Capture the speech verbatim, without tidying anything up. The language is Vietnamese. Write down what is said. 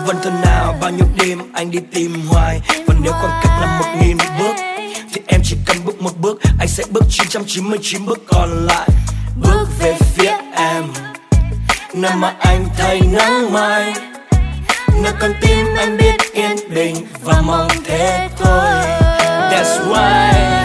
vẫn thân nào. Bao nhiêu đêm anh đi tìm hoài, và nếu khoảng cách là một nghìn bước thì em chỉ cần bước một bước, anh sẽ bước chín trăm chín mươi chín bước còn lại. Bước về phía em, nơi mà anh thấy nắng mai, nơi con tim anh biết yên bình và mong thế thôi. That's why